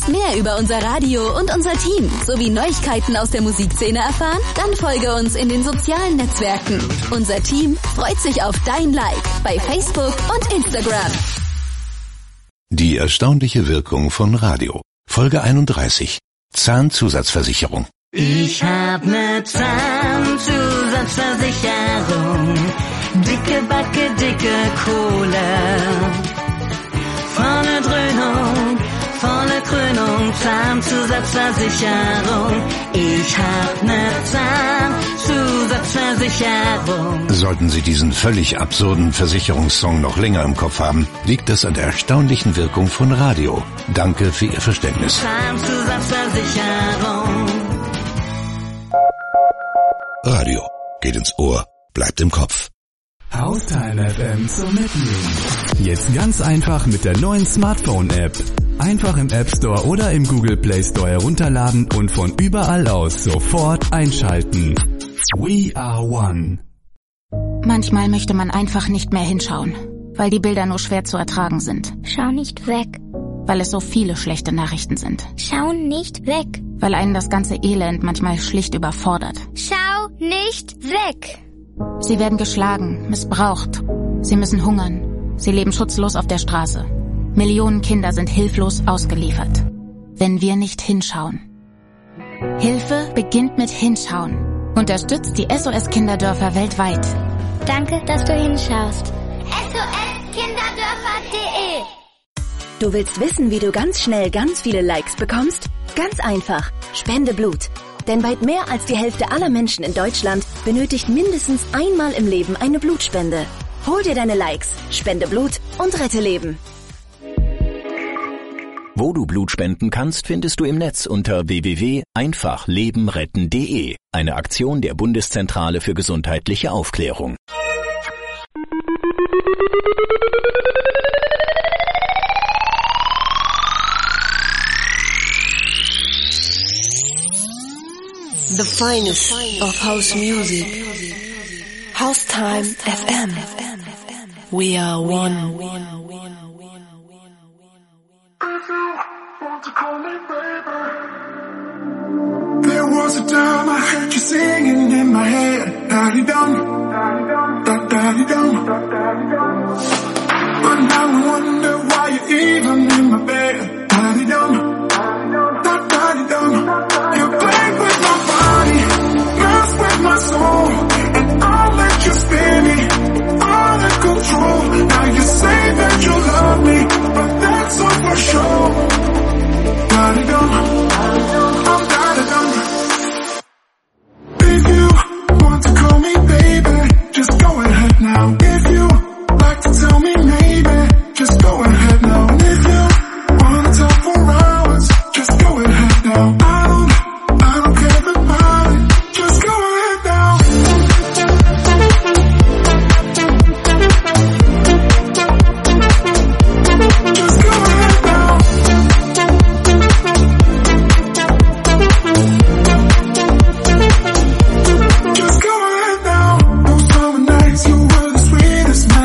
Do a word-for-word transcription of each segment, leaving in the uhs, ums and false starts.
Mehr über unser Radio und unser Team sowie Neuigkeiten aus der Musikszene erfahren? Dann folge uns in den sozialen Netzwerken. Unser Team freut sich auf dein Like bei Facebook und Instagram. Die erstaunliche Wirkung von Radio. Folge einunddreißig. Zahnzusatzversicherung. Ich hab ne Zahnzusatzversicherung. Dicke Backe, dicke Kohle. Vorne Dröhnung, volle Krönung, Zahnzusatzversicherung. Ich hab ne Zahnzusatzversicherung. Sollten Sie diesen völlig absurden Versicherungssong noch länger im Kopf haben, liegt es an der erstaunlichen Wirkung von Radio. Danke für Ihr Verständnis. Zahnzusatzversicherung. Radio geht ins Ohr, bleibt im Kopf. Haustime F M zum Mitnehmen. Jetzt ganz einfach mit der neuen Smartphone-App. Einfach im App Store oder im Google Play Store herunterladen und von überall aus sofort einschalten. We are one. Manchmal möchte man einfach nicht mehr hinschauen, weil die Bilder nur schwer zu ertragen sind. Schau nicht weg. Weil es so viele schlechte Nachrichten sind. Schau nicht weg. Weil einen das ganze Elend manchmal schlicht überfordert. Schau nicht weg. Sie werden geschlagen, missbraucht. Sie müssen hungern. Sie leben schutzlos auf der Straße. Millionen Kinder sind hilflos ausgeliefert. Wenn wir nicht hinschauen. Hilfe beginnt mit Hinschauen. Unterstützt die S O S-Kinderdörfer weltweit. Danke, dass du hinschaust. S O S Kinderdörfer punkt de. Du willst wissen, wie du ganz schnell ganz viele Likes bekommst? Ganz einfach. Spende Blut. Denn weit mehr als die Hälfte aller Menschen in Deutschland benötigt mindestens einmal im Leben eine Blutspende. Hol dir deine Likes, spende Blut und rette Leben. Wo du Blut spenden kannst, findest du im Netz unter w w w punkt einfach leben retten punkt de. Eine Aktion der Bundeszentrale für gesundheitliche Aufklärung. The finest of house music. Haustime F M. We are one. There was a time I heard you singing in my head. Da-dee-dum, da-da-dee-dum. But now I wonder why you're even in my bed. Da-dee-dum, da-da-dee-dum. You play with my body, mess with my soul, and I'll let you spin me all in control. Now you say that you love me, but that's all for sure. Da-dee-dum, I'm da-dee-dum. If you want to call me baby, just go ahead now. If you like to tell me maybe, just go ahead now. And if you wanna talk for hours, just go ahead now. I don't, I don't care about it, just go ahead now. Just go ahead now. Just go ahead now. Those summer nights, you were the sweetest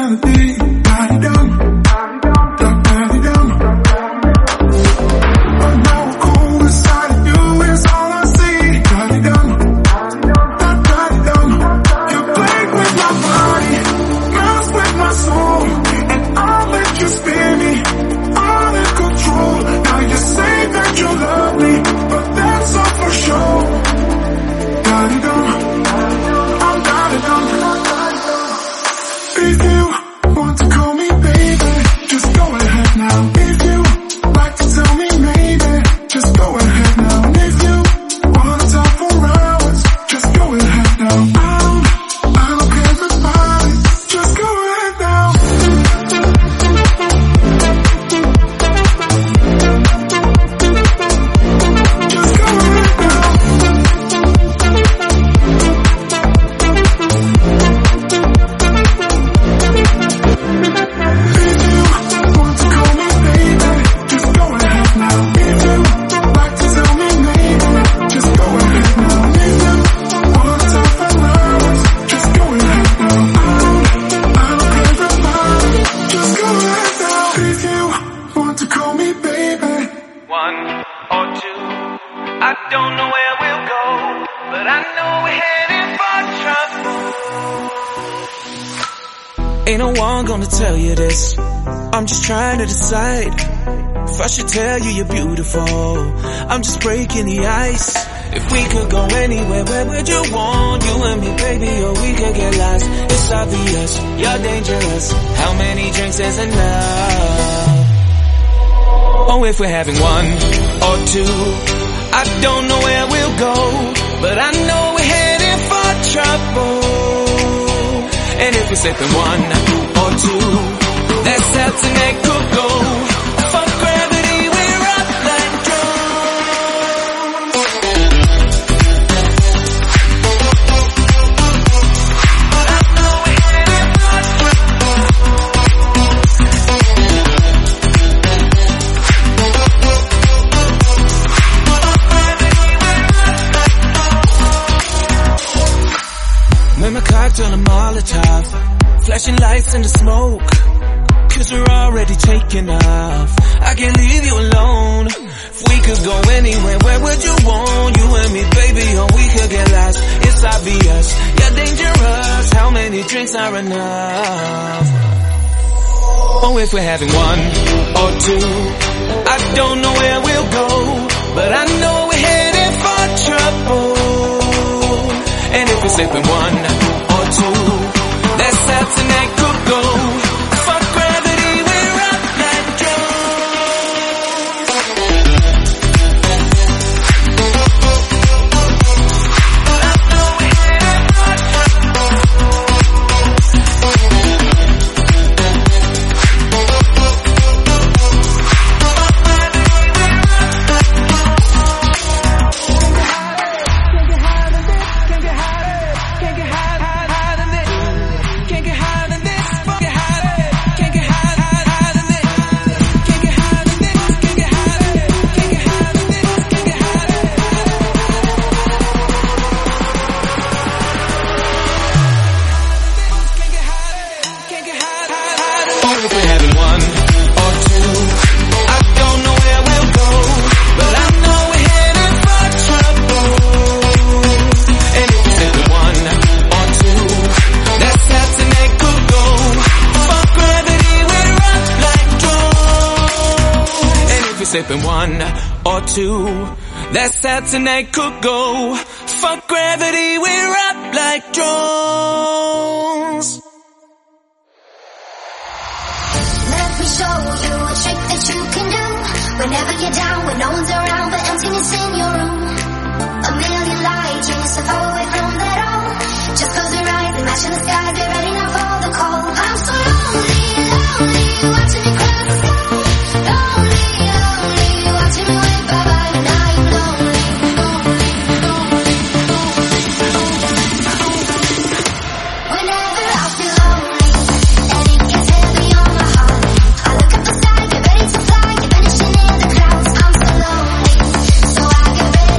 Ain't no one gonna tell you this. I'm just trying to decide if I should tell you you're beautiful. I'm just breaking the ice. If we could go anywhere, where would you want? You and me, baby, or we could get lost. It's obvious, you're dangerous. How many drinks is enough? Oh, if we're having one or two, I don't know where we'll go, but I know we're heading for trouble. And if we're sipping one or two, that's how tonight could go. Fuck gravity, we're up like When my cocktail a Molotov, flashing lights in the smoke, cause we're already taking off. I can't leave you alone. If we could go anywhere, where would you want? You and me, baby, or we could get lost. It's obvious, you're dangerous. How many drinks are enough? Oh, if we're having one or two, I don't know where we'll go, but I know we're heading for trouble. And if we're sipping one or two, that's how tonight could go. Fuck gravity, we're up like sipping one or two, that's how tonight could go. Fuck gravity, we're up like drones. Let me show you a trick that you can do. Whenever you're down, when no one's around, but emptiness in your room. A million lights, you're so far away from that all. Just close your eyes and match in the skies, get ready now for the call. I'm so lonely, lonely, watching me cross the sky. Lonely, lonely, watching me wave bye-bye, and now you're lonely, lonely, lonely, lonely. Whenever I feel lonely, and it gets heavy on my heart, I look up the sky, get ready to fly, get vanishing in the clouds. I'm so lonely, so I get ready.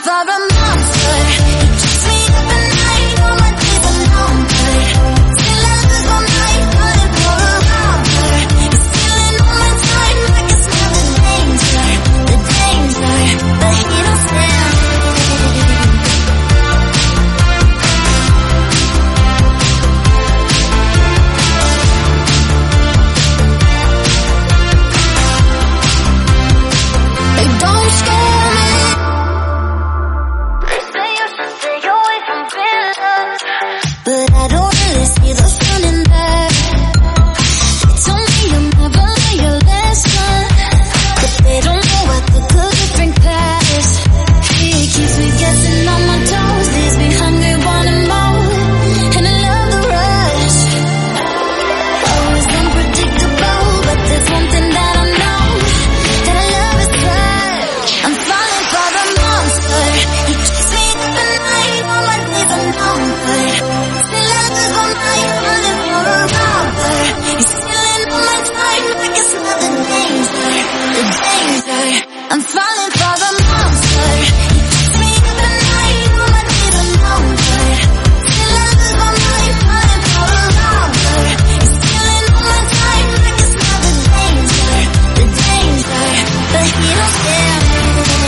for a monster. He keeps me up at night, all my days are numbered. Still I lose my mind, running for a robber. He's stealing all my time, I can smell the danger, the danger, but he don't scare me. They don't scare me. They say you should stay away from villains, but I don't really see the fun in that. They told me you'll never learn your lesson, but they don't know what the good bring past. He keeps me guessing on my toes, leaves me hungry, wanting more, and I love the rush. Always unpredictable, but there's one thing that I know, that I love his touch. I'm falling for a monster. He keeps me up at night, all my days are numbered. Still I lose my mind, running for a robber. He's stealing all my time, I can smell the danger, the danger. I'm falling for a monster. He keeps me up at night, all my days are numbered. Still I lose my mind, running for a robber. He's stealing all my time, I can smell the danger, the danger, but he don't scare me.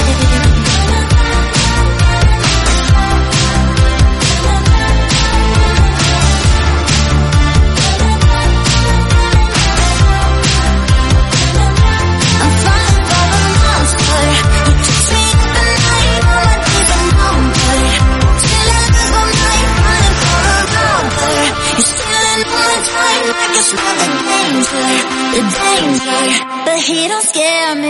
I'm falling for a monster. He keeps me up at night, all my days are numbered. Still I lose my mind, running for a robber. He's stealing all my time, I can smell the danger, the danger, but he don't scare me.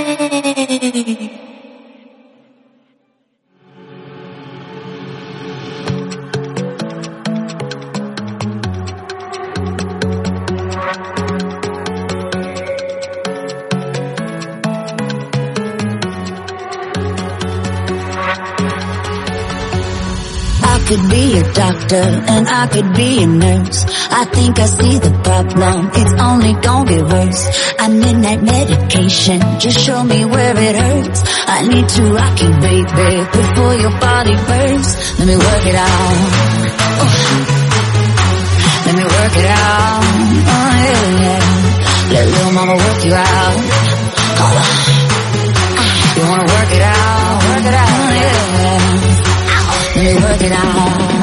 I could be a doctor and I could be a nurse. I think I see the problem, it's only gonna get worse. I need that medication, just show me where it hurts. I need to rock you, baby, before your body bursts. Let me work it out. Oh. Let me work it out. Oh, yeah, yeah. Let little mama work you out. Oh. You wanna work it out, work it out, oh, yeah. Let me work it out.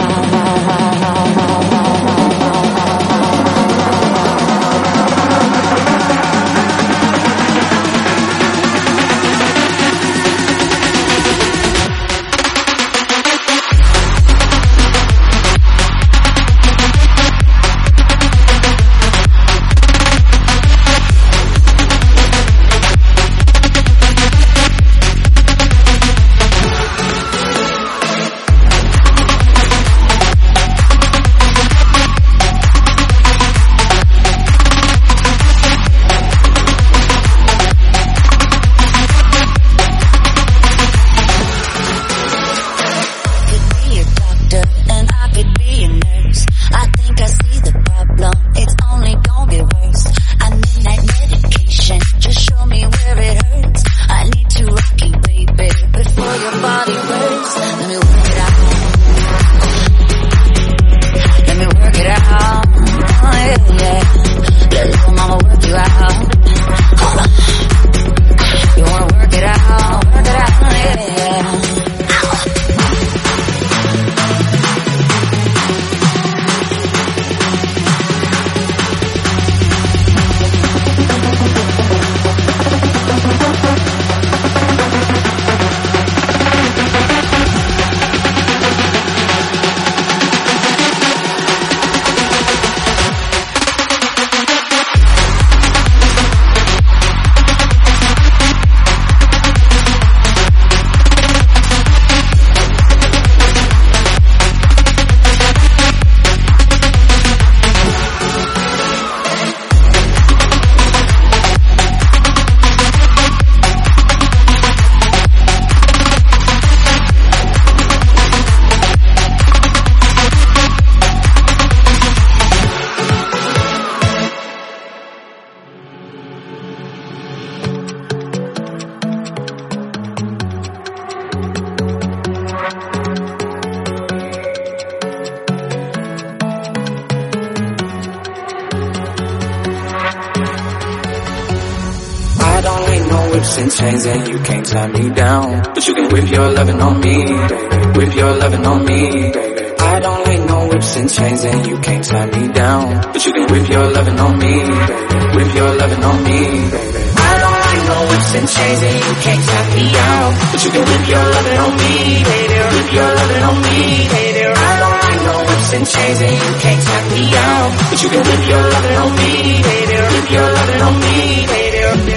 whips and chains and you can't tie me down. But you can whip your lovin' on me, baby. Whip your lovin' on me, baby. I don't like no whips and chains and you can't tie me down. But you can whip your lovin' on me, baby. Whip your lovin' on me, baby. I don't like no whips and chains and you can't tie me down. But you can whip your lovin' on me, baby. Whip your lovin' on me, baby. I don't like no whips and chains and you can't tie me down. But you can whip your lovin' on me, baby. Whip your lovin' on me, baby.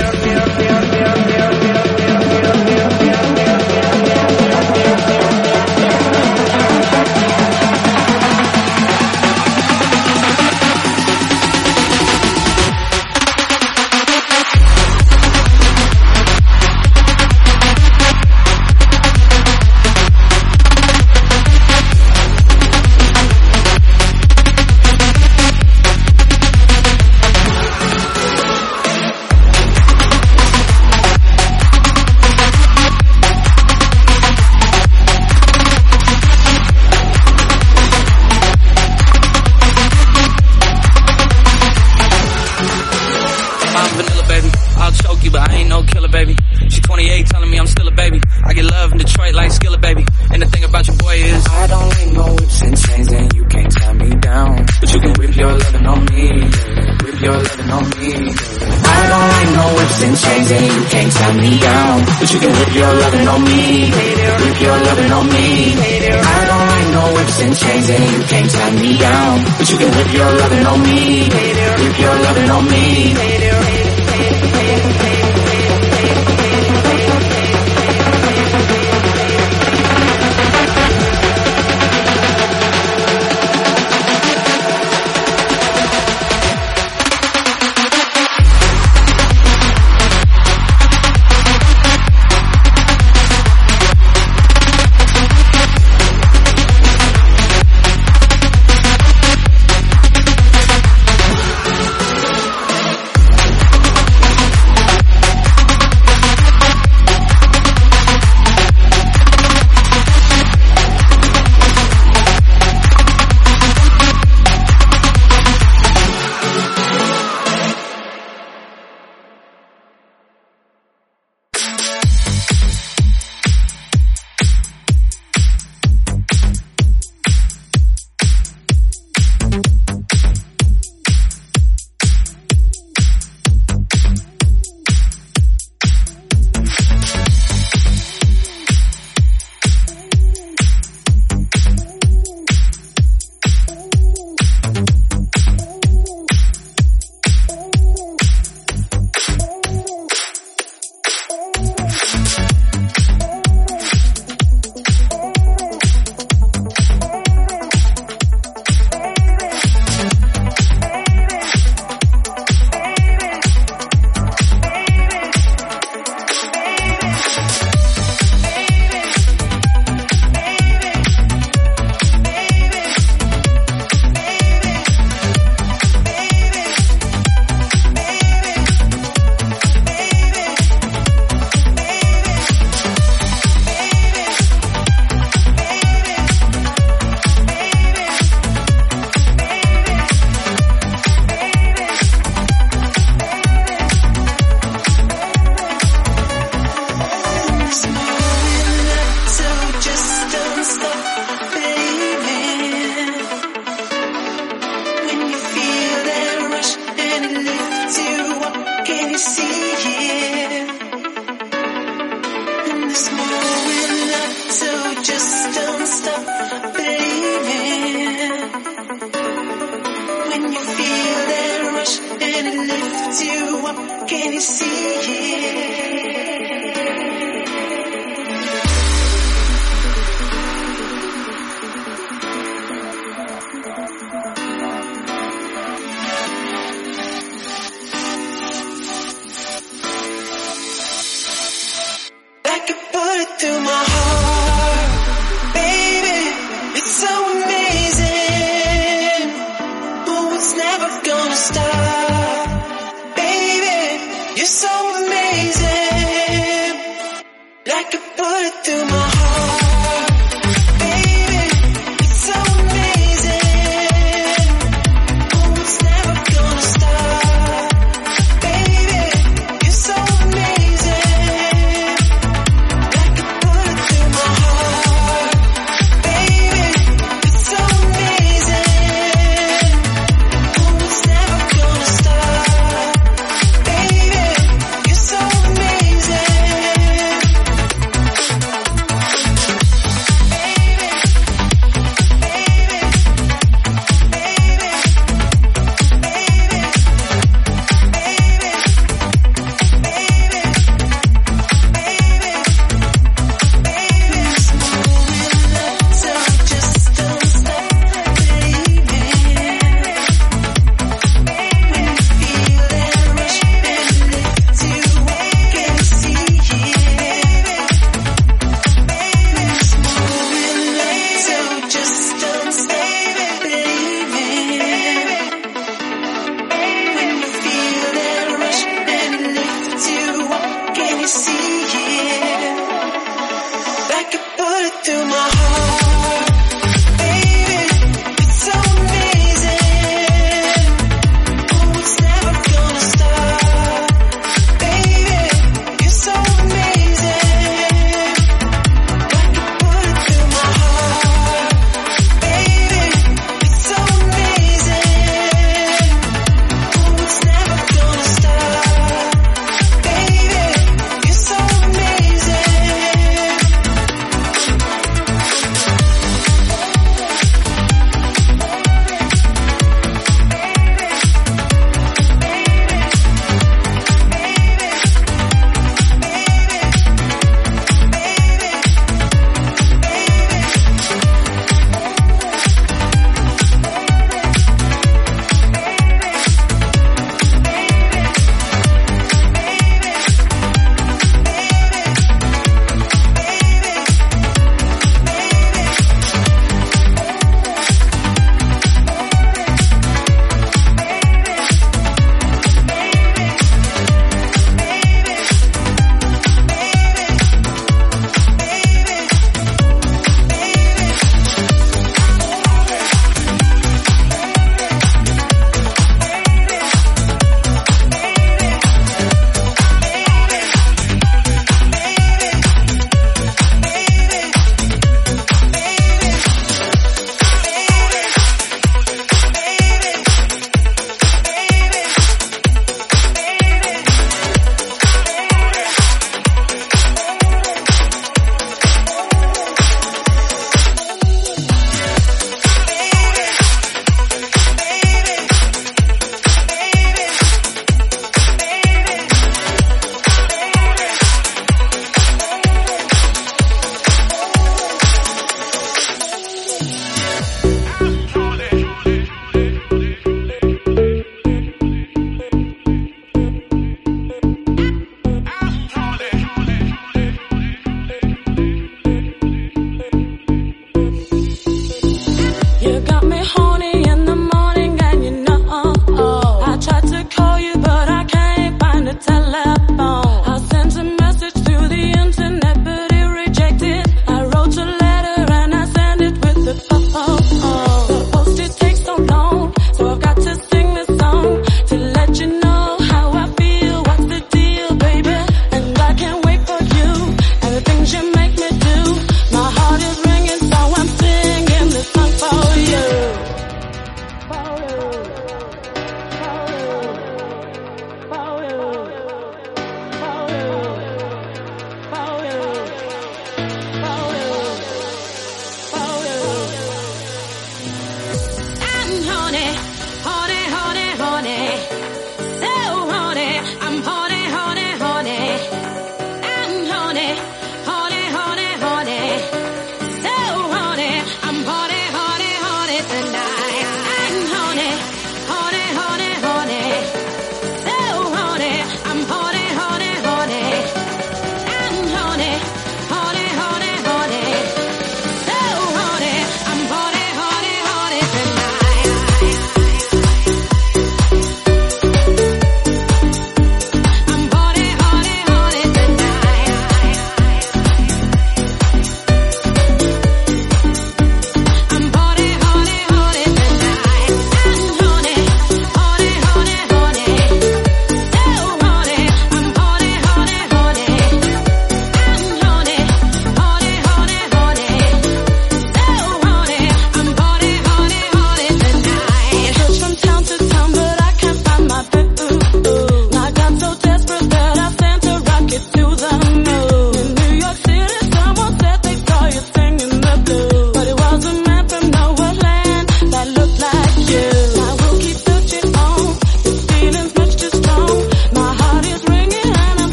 But you can whip your lovin' on me, whip your lovin' on me. I don't like no whips and chains and you can't tie me down. But you can whip your lovin' on me, whip your lovin' on me. You're so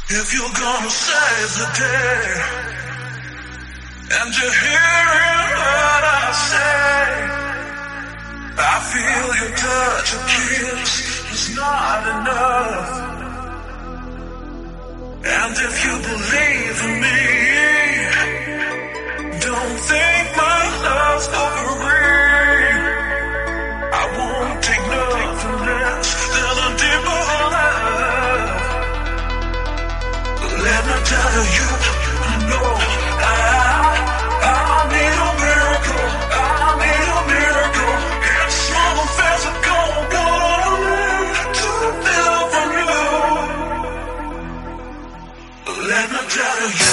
If you're gonna save the day, and you're hearing what I say, I feel your touch, a kiss is not enough. And if you believe in me, don't think my love's overrated. I won't take nothing less than a deeper love. Let me tell you, I know I, I need a miracle, I need a miracle. It's small and physical, what I need to feel from you. Let me tell you.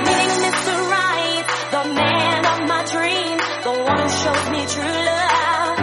shows me true love.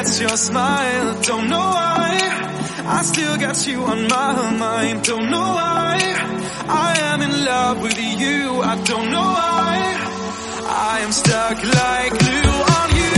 forget your smile. Don't know why I still got you on my mind. Don't know why I am in love with you. I don't know why I am stuck like glue on you.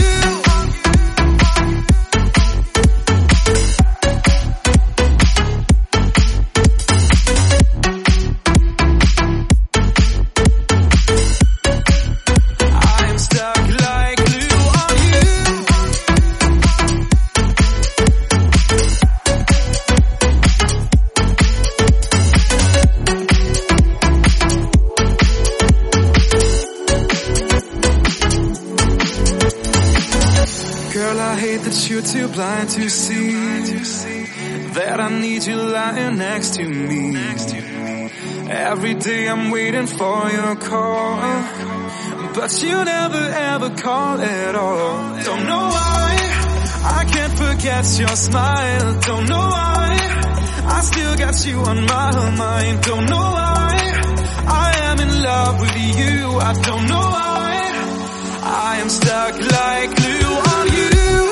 You're too blind to see that I need you lying next to me. Every day I'm waiting for your call, but you never ever call at all. Don't know why I can't forget your smile. Don't know why I still got you on my mind. Don't know why I am in love with you. I don't know why I am stuck like glue on you.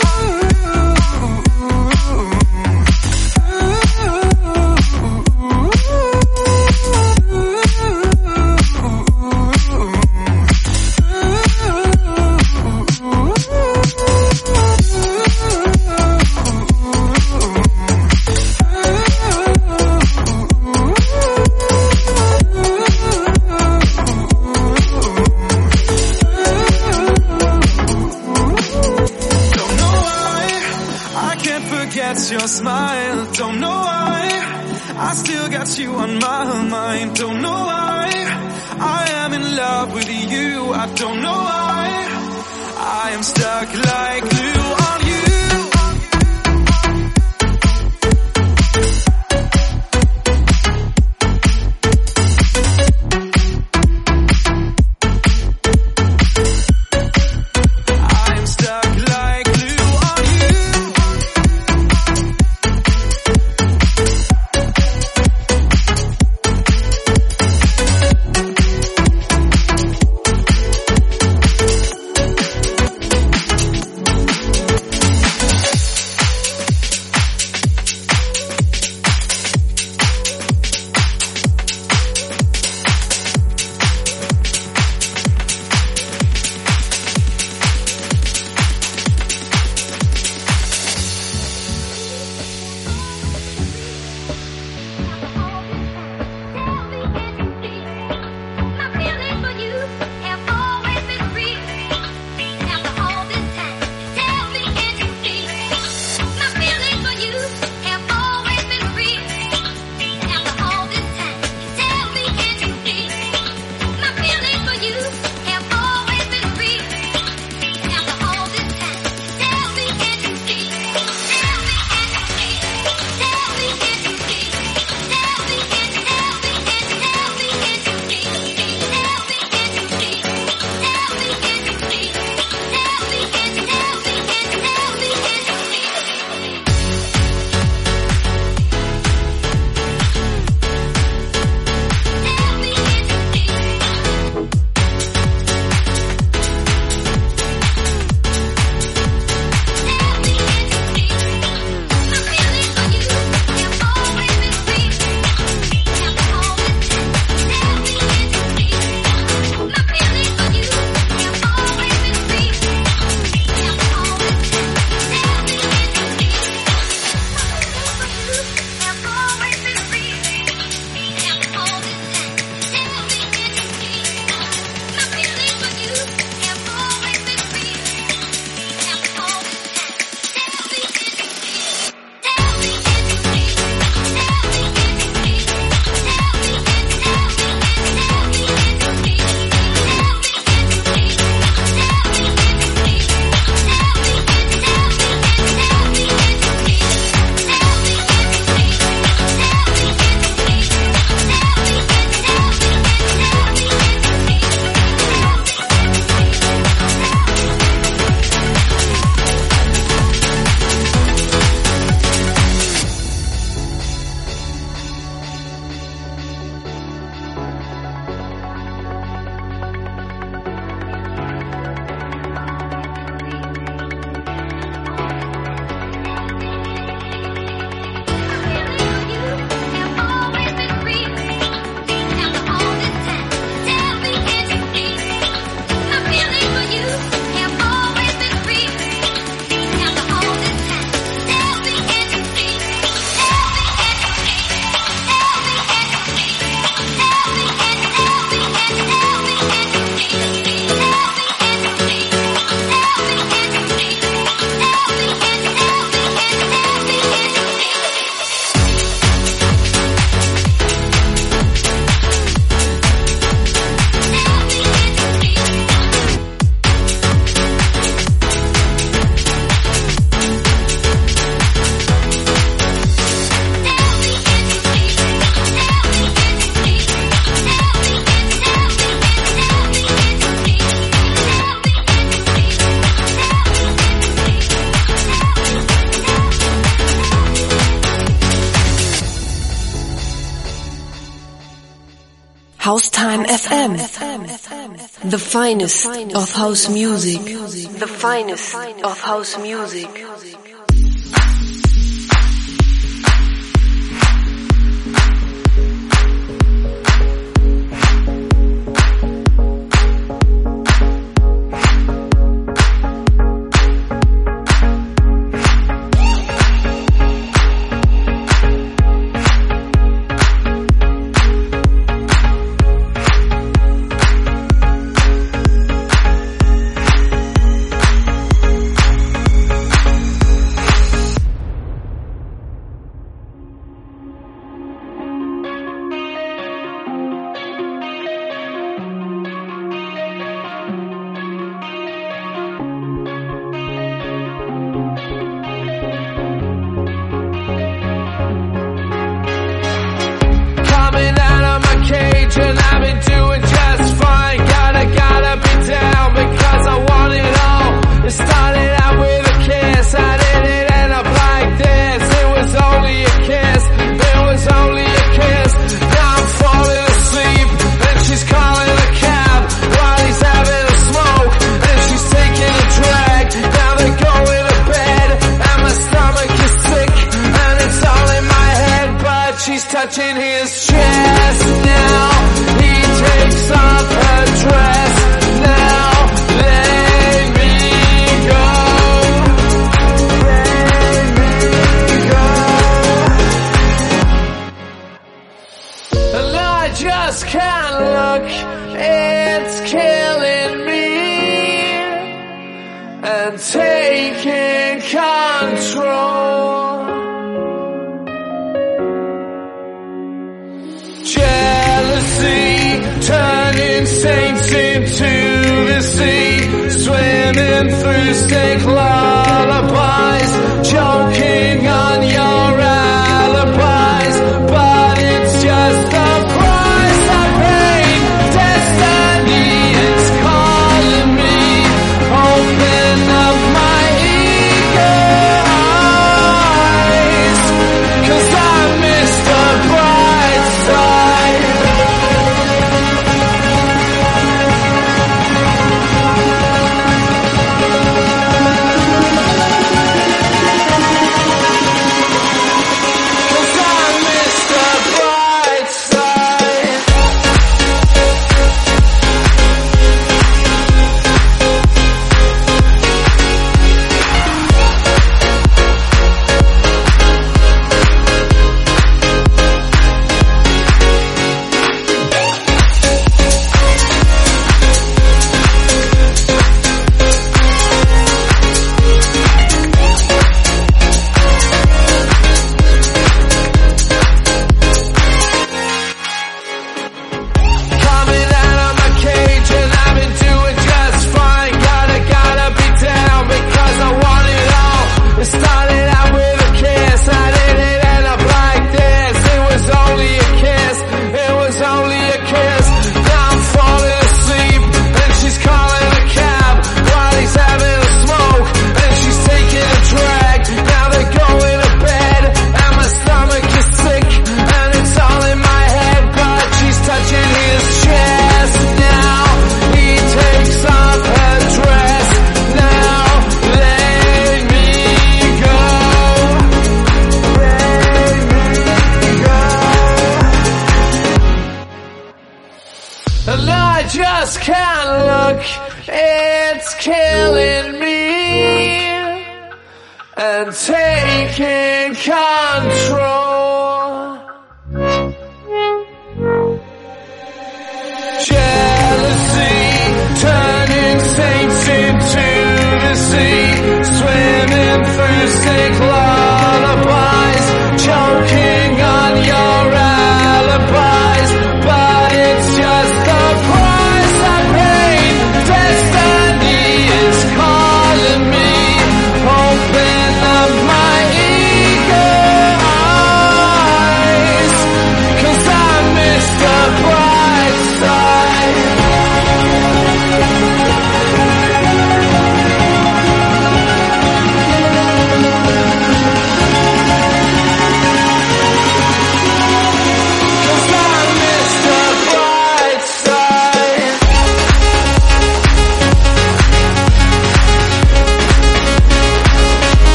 Your smile, don't know why I still got you on my mind. Don't know why I am in love with you. I don't know why I am stuck like glue on you. F M. The finest of house music. The finest of house music.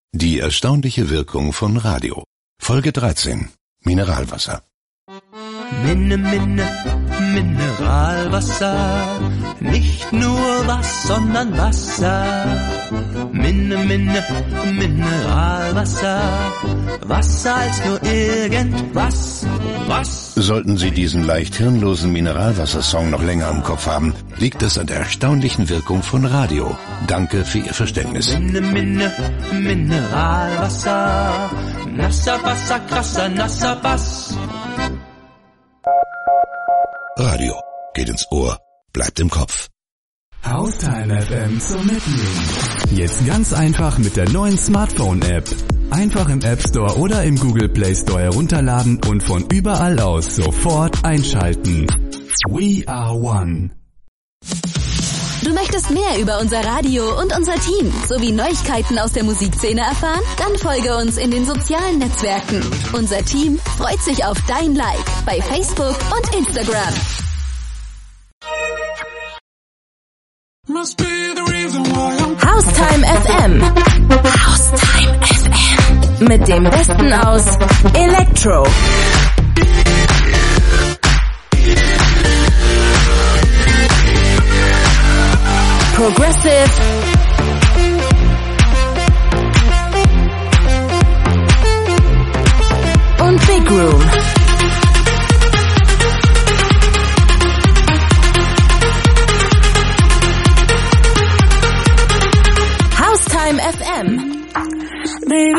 Die erstaunliche Wirkung von Radio. Folge dreizehn. Mineralwasser. Minne, Minne, Mineralwasser. Nicht nur was, sondern Wasser. Minne, Minne, Mineralwasser. Wasser als nur irgendwas. Was? Sollten Sie diesen leicht hirnlosen Mineralwassersong noch länger im Kopf haben, liegt es an der erstaunlichen Wirkung von Radio. Danke für Ihr Verständnis. Minne, Minne, Mineralwasser. Nasser Wasser, krasser, nasser Bass. Radio geht ins Ohr, bleibt im Kopf. Haustime F M zum Mitnehmen. Jetzt ganz einfach mit der neuen Smartphone-App. Einfach im App Store oder im Google Play Store herunterladen und von überall aus sofort einschalten. We are one. Du möchtest mehr über unser Radio und unser Team sowie Neuigkeiten aus der Musikszene erfahren? Dann folge uns in den sozialen Netzwerken. Unser Team freut sich auf dein Like bei Facebook und Instagram. Haustime F M. Haustime F M. Mit dem Besten aus Electro, Progressive und Big Room. Haustime F M. Baby.